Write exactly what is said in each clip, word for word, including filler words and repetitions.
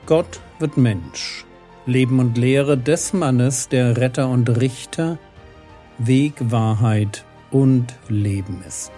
Gott wird Mensch. Leben und Lehre des Mannes, der Retter und Richter, Weg, Wahrheit und Leben ist.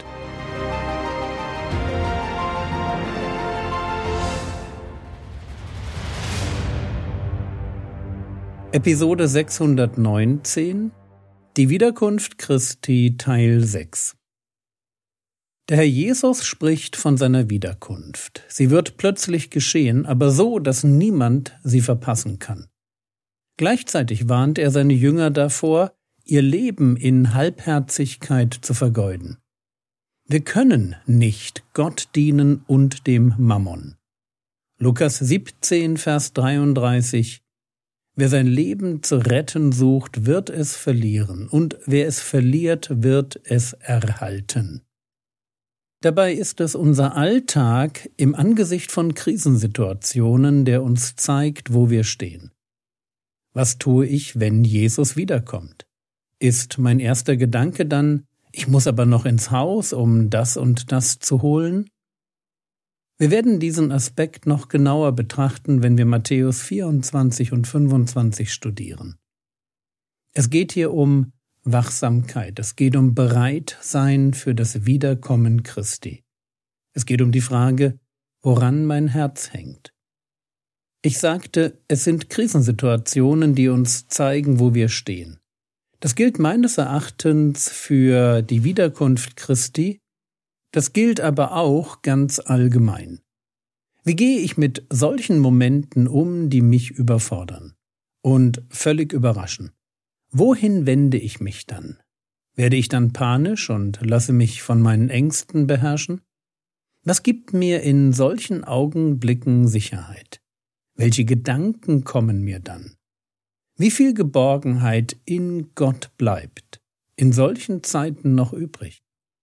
Episode sechshundertneunzehn Die Wiederkunft Christi Teil sechs. Der Herr Jesus spricht von seiner Wiederkunft. Sie wird plötzlich geschehen, aber so, dass niemand sie verpassen kann. Gleichzeitig warnt er seine Jünger davor, ihr Leben in Halbherzigkeit zu vergeuden. Wir können nicht Gott dienen und dem Mammon. Lukas siebzehn, Vers dreiunddreißig: Wer sein Leben zu retten sucht, wird es verlieren, und wer es verliert, wird es erhalten. Dabei ist es unser Alltag im Angesicht von Krisensituationen, der uns zeigt, wo wir stehen. Was tue ich, wenn Jesus wiederkommt? Ist mein erster Gedanke dann, ich muss aber noch ins Haus, um das und das zu holen? Wir werden diesen Aspekt noch genauer betrachten, wenn wir Matthäus vierundzwanzig und fünfundzwanzig studieren. Es geht hier um Wachsamkeit, es geht um Bereitsein für das Wiederkommen Christi. Es geht um die Frage, woran mein Herz hängt. Ich sagte, es sind Krisensituationen, die uns zeigen, wo wir stehen. Das gilt meines Erachtens für die Wiederkunft Christi, das gilt aber auch ganz allgemein. Wie gehe ich mit solchen Momenten um, die mich überfordern und völlig überraschen? Wohin wende ich mich dann? Werde ich dann panisch und lasse mich von meinen Ängsten beherrschen? Was gibt mir in solchen Augenblicken Sicherheit? Welche Gedanken kommen mir dann? Wie viel Geborgenheit in Gott bleibt in solchen Zeiten noch übrig?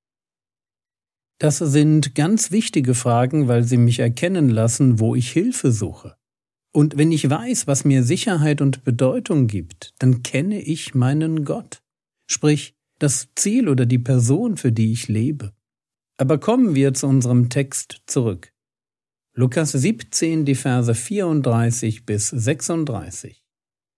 Das sind ganz wichtige Fragen, weil sie mich erkennen lassen, wo ich Hilfe suche. Und wenn ich weiß, was mir Sicherheit und Bedeutung gibt, dann kenne ich meinen Gott, sprich das Ziel oder die Person, für die ich lebe. Aber kommen wir zu unserem Text zurück. Lukas siebzehn, die Verse vierunddreißig bis sechsunddreißig.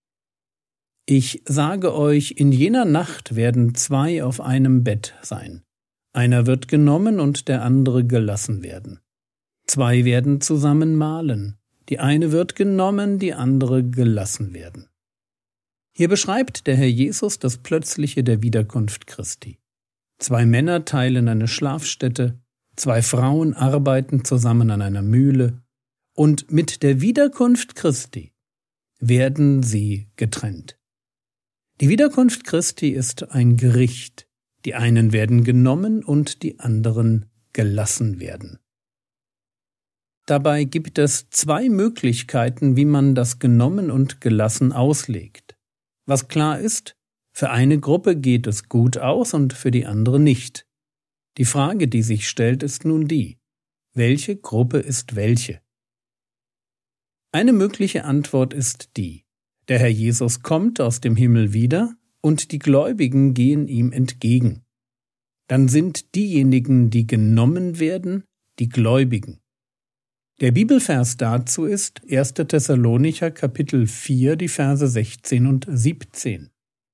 Ich sage euch, in jener Nacht werden zwei auf einem Bett sein. Einer wird genommen und der andere gelassen werden. Zwei werden zusammen mahlen. Die eine wird genommen, die andere gelassen werden. Hier beschreibt der Herr Jesus das Plötzliche der Wiederkunft Christi. Zwei Männer teilen eine Schlafstätte, zwei Frauen arbeiten zusammen an einer Mühle, und mit der Wiederkunft Christi werden sie getrennt. Die Wiederkunft Christi ist ein Gericht. Die einen werden genommen und die anderen gelassen werden. Dabei gibt es zwei Möglichkeiten, wie man das genommen und gelassen auslegt. Was klar ist, für eine Gruppe geht es gut aus und für die andere nicht. Die Frage, die sich stellt, ist nun die: Welche Gruppe ist welche? Eine mögliche Antwort ist die: Der Herr Jesus kommt aus dem Himmel wieder und die Gläubigen gehen ihm entgegen. Dann sind diejenigen, die genommen werden, die Gläubigen. Der Bibelvers dazu ist erster Thessalonicher Kapitel vier, die Verse sechzehn und siebzehn.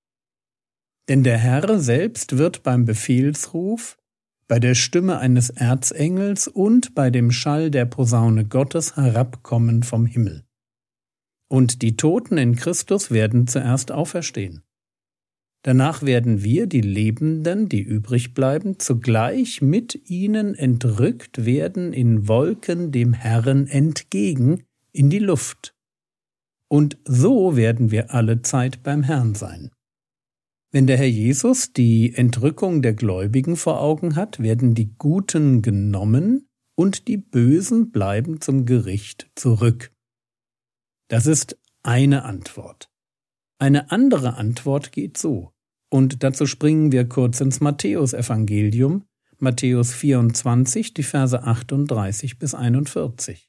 Denn der Herr selbst wird beim Befehlsruf, bei der Stimme eines Erzengels und bei dem Schall der Posaune Gottes herabkommen vom Himmel. Und die Toten in Christus werden zuerst auferstehen. Danach werden wir, die Lebenden, die übrig bleiben, zugleich mit ihnen entrückt werden in Wolken dem Herrn entgegen in die Luft. Und so werden wir alle Zeit beim Herrn sein. Wenn der Herr Jesus die Entrückung der Gläubigen vor Augen hat, werden die Guten genommen und die Bösen bleiben zum Gericht zurück. Das ist eine Antwort. Eine andere Antwort geht so. Und dazu springen wir kurz ins Matthäusevangelium, Matthäus vierundzwanzig, die Verse achtunddreißig bis einundvierzig.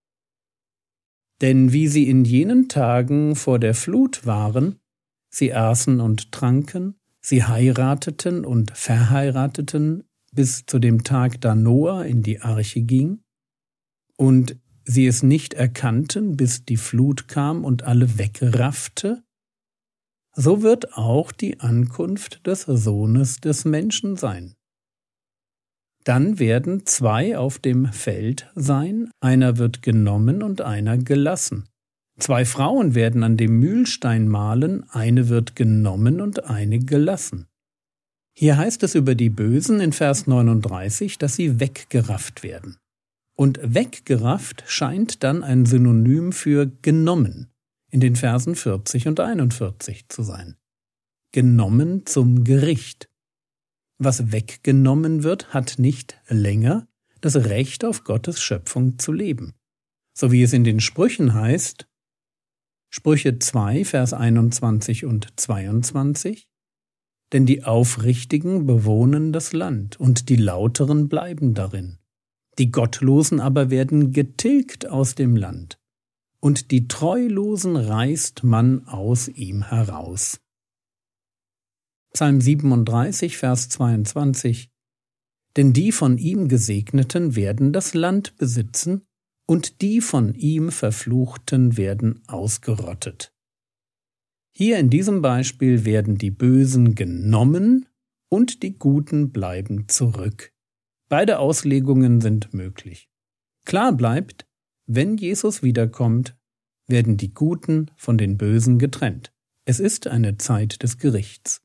Denn wie sie in jenen Tagen vor der Flut waren, sie aßen und tranken, sie heirateten und verheirateten bis zu dem Tag, da Noah in die Arche ging, und sie es nicht erkannten, bis die Flut kam und alle wegraffte, so wird auch die Ankunft des Sohnes des Menschen sein. Dann werden zwei auf dem Feld sein, einer wird genommen und einer gelassen. Zwei Frauen werden an dem Mühlstein mahlen, eine wird genommen und eine gelassen. Hier heißt es über die Bösen in Vers neununddreißig, dass sie weggerafft werden. Und weggerafft scheint dann ein Synonym für genommen in den Versen vierzig und einundvierzig zu sein. Genommen zum Gericht. Was weggenommen wird, hat nicht länger das Recht auf Gottes Schöpfung zu leben. So wie es in den Sprüchen heißt, Sprüche zwei, Vers einundzwanzig und zweiundzwanzig, denn die Aufrichtigen bewohnen das Land und die Lauteren bleiben darin. Die Gottlosen aber werden getilgt aus dem Land, und die Treulosen reißt man aus ihm heraus. Psalm siebenunddreißig, Vers zweiundzwanzig: Denn die von ihm Gesegneten werden das Land besitzen, und die von ihm Verfluchten werden ausgerottet. Hier in diesem Beispiel werden die Bösen genommen und die Guten bleiben zurück. Beide Auslegungen sind möglich. Klar bleibt, wenn Jesus wiederkommt, werden die Guten von den Bösen getrennt. Es ist eine Zeit des Gerichts.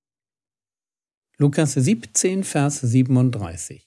Lukas siebzehn, Vers siebenunddreißig.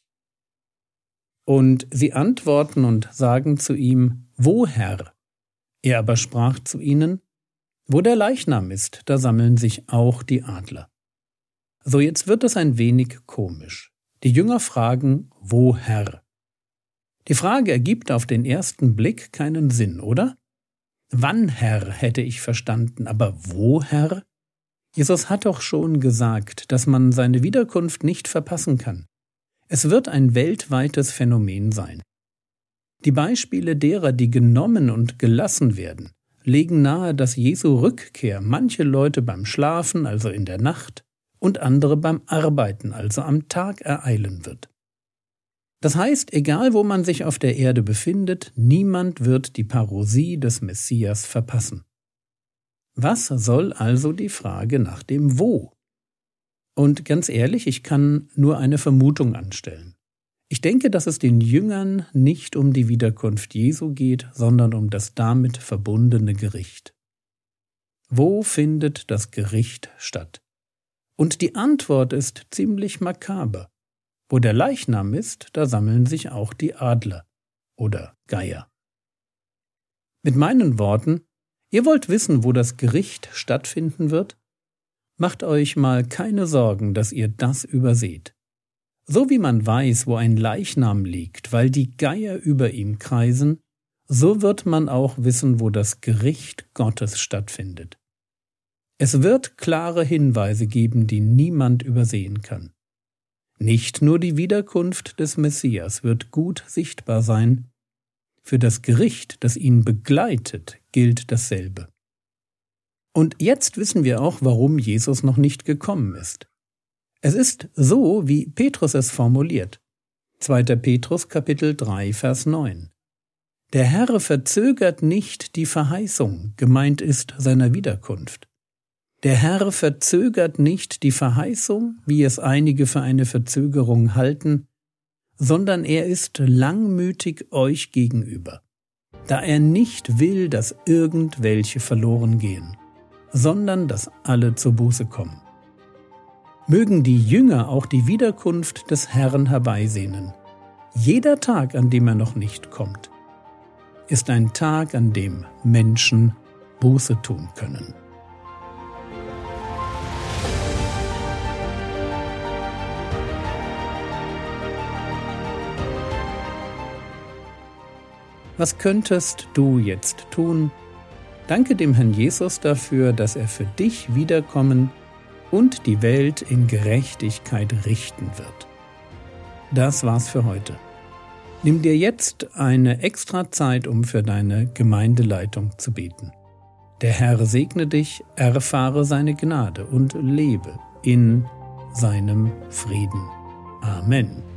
Und sie antworten und sagen zu ihm, wo, Herr? Er aber sprach zu ihnen, wo der Leichnam ist, da sammeln sich auch die Adler. So, jetzt wird es ein wenig komisch. Die Jünger fragen, wo, Herr? Die Frage ergibt auf den ersten Blick keinen Sinn, oder? Wann, Herr, hätte ich verstanden, aber wo, Herr? Jesus hat doch schon gesagt, dass man seine Wiederkunft nicht verpassen kann. Es wird ein weltweites Phänomen sein. Die Beispiele derer, die genommen und gelassen werden, legen nahe, dass Jesu Rückkehr manche Leute beim Schlafen, also in der Nacht, und andere beim Arbeiten, also am Tag, ereilen wird. Das heißt, egal wo man sich auf der Erde befindet, niemand wird die Parousie des Messias verpassen. Was soll also die Frage nach dem Wo? Und ganz ehrlich, ich kann nur eine Vermutung anstellen. Ich denke, dass es den Jüngern nicht um die Wiederkunft Jesu geht, sondern um das damit verbundene Gericht. Wo findet das Gericht statt? Und die Antwort ist ziemlich makaber. Wo der Leichnam ist, da sammeln sich auch die Adler oder Geier. Mit meinen Worten, ihr wollt wissen, wo das Gericht stattfinden wird? Macht euch mal keine Sorgen, dass ihr das überseht. So wie man weiß, wo ein Leichnam liegt, weil die Geier über ihm kreisen, so wird man auch wissen, wo das Gericht Gottes stattfindet. Es wird klare Hinweise geben, die niemand übersehen kann. Nicht nur die Wiederkunft des Messias wird gut sichtbar sein, für das Gericht, das ihn begleitet, gilt dasselbe. Und jetzt wissen wir auch, warum Jesus noch nicht gekommen ist. Es ist so, wie Petrus es formuliert. zweiter Petrus Kapitel drei, Vers neun. Der Herr verzögert nicht die Verheißung, gemeint ist seiner Wiederkunft. Der Herr verzögert nicht die Verheißung, wie es einige für eine Verzögerung halten, sondern er ist langmütig euch gegenüber, da er nicht will, dass irgendwelche verloren gehen, sondern dass alle zur Buße kommen. Mögen die Jünger auch die Wiederkunft des Herrn herbeisehnen. Jeder Tag, an dem er noch nicht kommt, ist ein Tag, an dem Menschen Buße tun können. Was könntest du jetzt tun? Danke dem Herrn Jesus dafür, dass er für dich wiederkommen und die Welt in Gerechtigkeit richten wird. Das war's für heute. Nimm dir jetzt eine extra Zeit, um für deine Gemeindeleitung zu beten. Der Herr segne dich, erfahre seine Gnade und lebe in seinem Frieden. Amen.